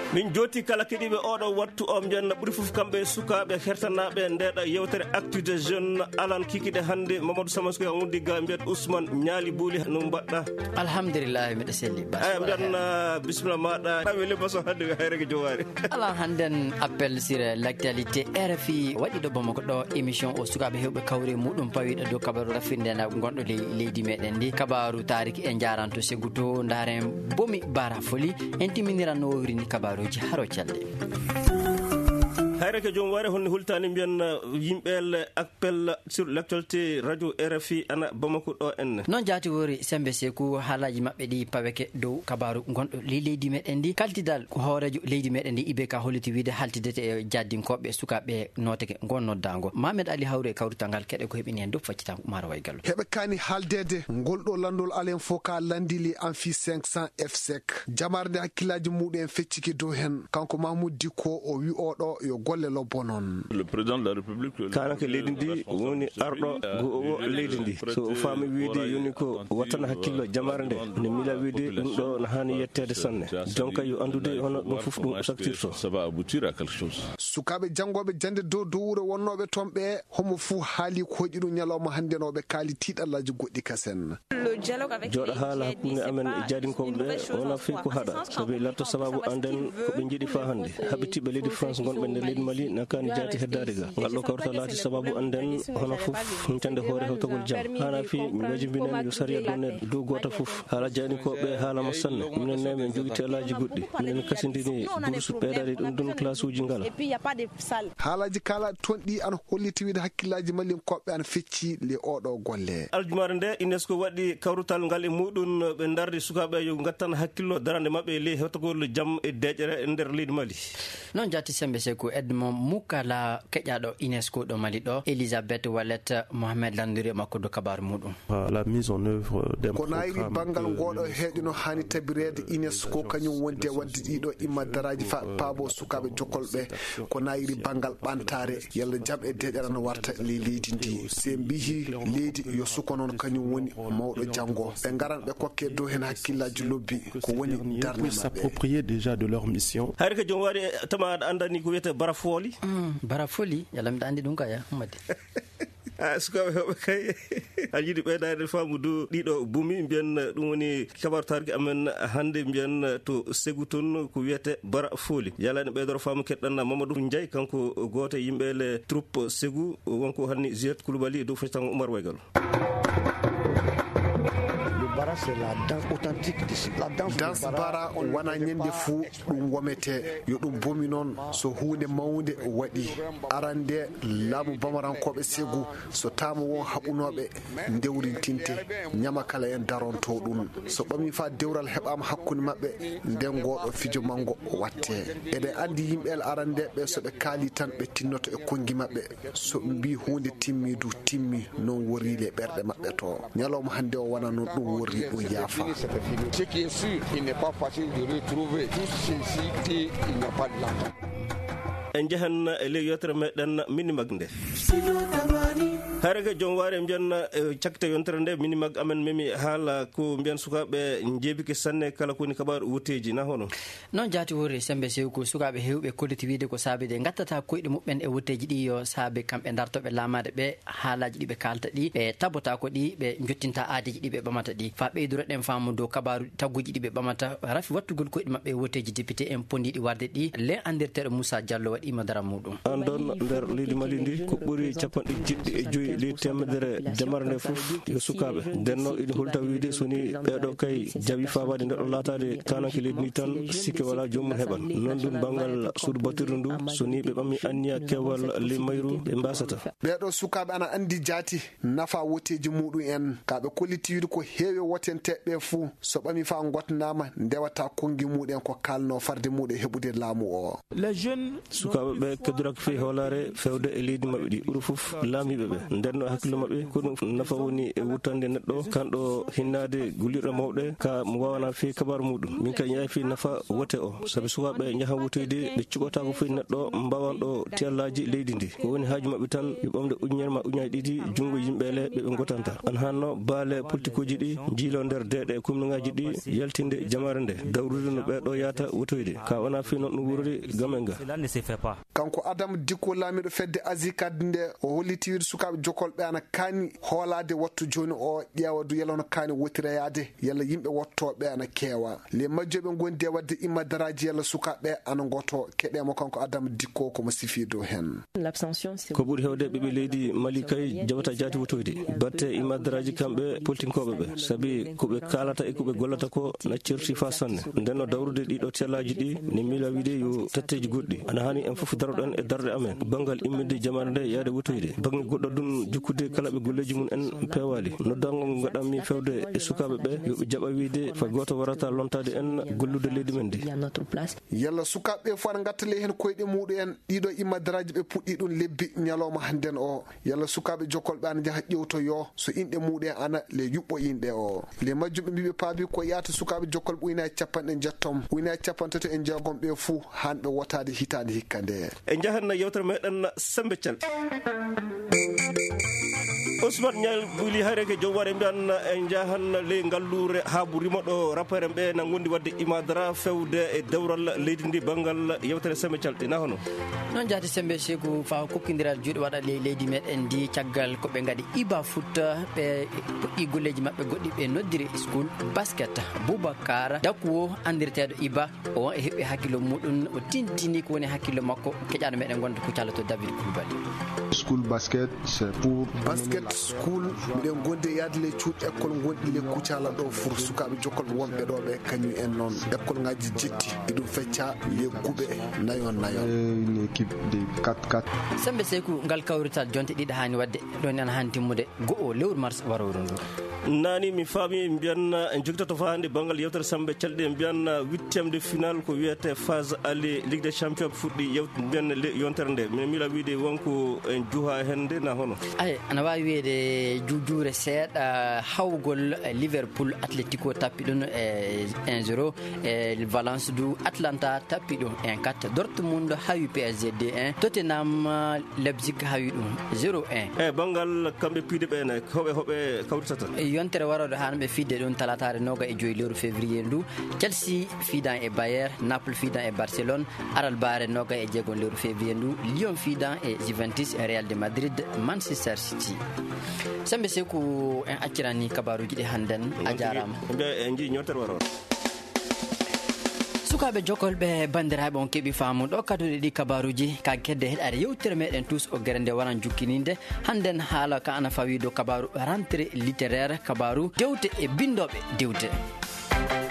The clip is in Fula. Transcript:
min joti kala keɗiɓe oɗo wattu o mbiyanna ɓuuri foof kamɓe sukaɓe hertanaɓe ndeɗa yewtere actu des jeunes alan kikiɗe hannde Mamadou Samasko on wuddi ga mbiyat Ousmane ñaali buuli no mbaɗɗa? alhamdulillah mbiɗa selli mbiyan bisimilla maɗa weli baso hannde hayreke jowari ala hannden appel sur l'actualité RFI waɗi ɗo Bamako ɗo émission o sukaɓe hewɓe kawre muɗum pawiɗo dow kabaru rafinde na gonɗo leydi meɗen ndi kabaru tariki en jaranto segu to daren bomi bara foli en timiniran no wowrini kabaruji haro calde hayreke joom ware honne hultani mbiyan yimɓel appel sur l'actualité radio RFI ana Bamako ɗo en noon jaati wori sembe seku haalaji mabɓe ɗi paweke dow kabaru gonɗo leydi meɗen ndi kaltidal hoorejo leydi meɗen ndi IBK holliti wiide haltidete e jaddinkoɓe sukaɓe noteke gon noddago Mamed Ali Hawre kawrital keɗe ko heɓini hen dow faccitanko Mara way gallo heɓe kani haaldede ngolɗo landol alen fof ka landili amphi 500 FSEC jamarde hakkillaji muɗum en fecciki dow hen kanko Mahmoud Dicko o wi oɗo yo golle lobbo noon le président de la république kanake leydi ndi woni arɗo go leydi ndi so faami wiide yoni ko wattana hakkillo jamare nde ne mila wiide ɗum ɗo no hani yettede sanne donc yo andude hono ɗum fof ɗum saktirto ça va aboutir à quelque chose sukaɓe janggoɓe jande dow wuro wonnoɓe toon ɓe homo fuu haali ko hoƴi ɗum ñalawma hannde noɓe kaali tiiɗallaji goɗɗi kasen jooɗo haala hakkunde amen e jaadinkoɓe ɓe wona fi ko haɗa sabi latto sababu anden koɓe jiiɗi fa hannde haɓitiɓe leydi France gonɓe nder leydi Mali nakani jaati heddade ga ngal ɗo kawrata laati sababu anden hono fof humtande hoore hewtogol jaam hana fi min wajibinen yo sariya donne dow goto fof haala jaadinkoɓe haalama sanne minen ne min jogui telaji goɗɗi minen kasindini bourse ɓeydade ɗum ɗum classe uji ngala haalaji kala toon ɗi ana holliti wiide hakkillaji mallinkoɓe ana fecci le oɗo golle aljumare nde UNESCO waɗi kawrutal ngal e muɗum ɓe darde sukaɓe yo gattan hakkillo darande mabɓe le hewtogol jaam e deƴere e nder leydi Mali noon jatti sembe seko Edmond Mukala keƴaɗo UNESCO ɗo Mali ɗo Elisabeth Wallet Mohamed landiri makko do kabaru muɗum la mise en œuvre d'un ko nayri bangal ngoɗo heeɗino hani tabirede UNESCO kañum wonde wadde ɗiɗo immaddaraji paabo sukaɓe jokkolɓe ko nayri bangal ɓantare yalla jaam e deƴere no warta le leydi ndi se mbihi leydi yo suko noon kañum woni mawɗo janggo ɓe garan ɓe kokke dow hen hakkillaji lobbi ko woni darde mabɓe s'approprier déjà de leur mission hayre joom waɗi tama aɗa andani ko wiyete barafoli barafoli yalla miɗa andi ɗum kaya Hamadi sukaɓe heɓe kay aɗa yiiɗi ɓeydade faamu dow ɗiɗo bumi mbiyan ɗum woni kabaru tariki amen hannde mbiyan to segu toon ko wiyete bara fooli yalani ɓeydoro faamu keɗɗan Mamadou Ndiaye kanko goto e yimɓele troupe segu wonko hanni Juliette Coulibaly dow faccitango Oumar Waygal c'est la danse authentique la danse bara wana ñande fuu ɗum womete yo ɗum bomi noon so hunde mawde waɗi arande laamu bamarankoɓe segu so tama won haɓunoɓe dewrintinte ñama kala en daronto ɗum so ɓami fa dewral heɓama hakkude mabɓe nden goɗo fijo mango watte eɗen andi yimɓel arandeɓe soɓe kaali tan ɓe tinnoto e kongi mabɓe so mbi hunde timmi du timmi non worile ɓerɗe mabɓe to ñalawma hande o wona noon ɗum worri ɗum yaafa ce qui est sûr il n'est pas facile de retrouver tout ceci qui il n'y a pas de l'argent en jahan e ley yewtere meɗen minimag nde hayreke joom waare mbiyan cakkite yontere nde minimag amen memi haala ko mbiyan sukaɓe jeebike sanne kala kowoni kabaru wuteji na hono noon jaati wori sembe sew ko sukaɓe hewɓe kolliti wiide ko saabide gattata koyɗe muɓɓen e wutteji ɗi yo saabe kamɓe dartoɓe laamade ɓe haalaji ɗi ɓe kalta ɗi ɓe tabota ko ɗi ɓe jottinta aadeji ɗi ɓe ɓamata ɗi fa ɓeydoro ɗen faamu dow kabaru tagguji ɗi ɓe ɓamata rafi wattugol koyɗe mabɓe e wutteji député en pondiɗi warde ɗi le andirteɗo Moussa Diallo waɗima dara muɗum an ɗon nder leydi Mali ndi ko ɓuuri capanɗe jeɗɗi e joyi leydi temedere jamare nde fof yo sukaɓe ndenno iɗi holta wiide soni ɓeɗo kay jawi fawade ndeɗo latade kananke leydi ndi tan sikke wala jomum heɓan noon ɗum banggal suudu batirdu ndu soni ɓe ɓami anniya kewal le mayru ɓe mbasata ɓeɗo sukaɓe ana andi jaati nafa woteji muɗum en kaɓe kolliti wiide ko heewi wotenteɓe fuu so ɓami fa gotnama ndewata kongi muɗen ko kalno farde muɗum heɓude laamu o sukaɓe ɓe keddorak fe hoolare fewde e leydi mabɓe ɗi ɓuri fof laamiɓe ɓe ndenno hakkille maɓɓe ko ɗum nafa woni e wuttande neɗɗo kanɗo hinnade gullirɗe mawɗe ka mo wawana fi kabaru muɗum min kay yaafi nafa wote o saabi sukaɓe jahan wutoyde ɓe cuɓata ko foyi neɗɗo mbawanɗo tiyallaji leydi ndi ko woni haaju maɓɓe tan yo ɓamde ujunnere ma ujunaji ɗiɗi junngo yimɓele ɓeɓe gotanta an hanno baale politique uji ɗi jiilo nder deeɗe e commune-ŋaji ɗi yaltinde jamare nde dawrude no ɓeɗo yata wutoyde ka wona fi noon ɗum wurori gamen ga kanko Adama Dicko laamiɗo fedde Azicad nde o hollitiwide sukaɓe jokolɓe ana kaani hoolade wattu joni o ƴeewa du yala no kaani wotireyade yalla yimɓe wottoɓe ana keewa le majjoɓe gondi e wadde immadaraji yalla sukaɓe ana goto keɗemo kanko Adama Dicko komo sifi dow hen ko ɓuuri hewde ɓeɓe leydi Mali kay jabata jaati wutoyde batte immadaraji kamɓe politinkoɓe ɓe saabi koɓe kalata e koɓe gollata ko naccirti fa sanne ndenno dawrude ɗiɗo tellaji ɗi ne mila wiide yo tetteji goɗɗi ana hani en foof daroɗen e darde amen banggal immide jamare nde yaade wutoyde bangge goɗɗo ɗum jukkude kala ɓe golleji mum en pewali noddango ngo gaɗanmi fewde e sukaɓe ɓe yoɓe jaɓa wiide fa goto warata lontade en gollude leydi men ndi yalla sukaɓe fo ana gattale hen koyɗe muɗum ɗiɗo immadaraji ɓe puɗɗi ɗum lebbi ñalawma hannden o yalla sukaɓe jokkolɓe ana jaaha ƴewtoyo so inɗe muɗum ana le yuɓɓo inɗe o le majjuɓe mbiɓe paabi ko yahata sukaɓe jokkolɓe ujunaji capanɗe jettom ujunaji capantati e jeegom ɓe fuu hanɓe wotade hitande hikka nde e jahanna yewtere meɗen sembe cal Ousmane Nial ɓuuli hayreke joom waɗe mbiyan en jahan ley ngallure haaɓurima ɗo rapport en ɓe na gondi wadde imadara fewde e dewral leydi ndi banggal yewtere sembe calɗina hono noon jaati sembe segu fa kokkidiral juuɗe waɗa leydi meɗen ndi caggal koɓe gaɗi iba foot ɓe puɗɗi golleji mabɓe goɗɗi ɓe noddiri school basket Boubacar Dakuwo andirteɗo iba o e heɓɓi hakkille muɗum o tintini ko woni hakkille makko keƴano meɗen gonda kuccalo to David Koulibaly school basket c'est pour basket school miɗen gondi yaade le cuuɗi école gonɗi le kucala ɗo pour sukaɓe jokkolɓe wonɓe ɗo ɓe kañum en noon école ngaji jetti eɗum fecca le guuɓe nayon l'équipe de 4-4 sembe seyku ngal kawrital jonte ɗiɗi hani wadde ɗon en hani timmude go'o lewru mars warowru ndu nani mi faami mbiyan en jogitoto fa hande banggal yewtere sambe calɗe mbiyan 8e de finale ko wiyete phase aller ligue des champions fuɗɗi mbiyan yontere nde min mila wiide wonko en juha hen nde na hono ay ana wawi wiide jujure seeɗa hawgol Liverpool Atlético tappi ɗum e 1-0 e Valence du Atlanta tappi ɗum 1-4 Dortmund hawi PSG 2-1 Tottenham Leipzig hawi ɗum 0-1 e banggal kamɓe piide ɓene hoɓe kawritata yontere waroɗo hanɓe fidde ɗum talatare 25 lewru février ndu Chelsea fiidan e Bayer Naples fiidan e Barcelone Aral Bare 26 lewru février ndu Lyon fiidan e Juventus Real de Madrid Manchester City sembe seku en accirani kabaruji ɗi hannden a jarama en jii ñotere waroɗo sukaɓe jokolɓe bandiraɓe on keeɓi faamu ɗo kaduɗe ɗi kabaruji ka kedde heɗade yewtere meɗen tous o guere nde waran jukkininde hannden haala ka ana fawi dow kabaru rentrée littéraire kabaru dewte e bindoɓe dewte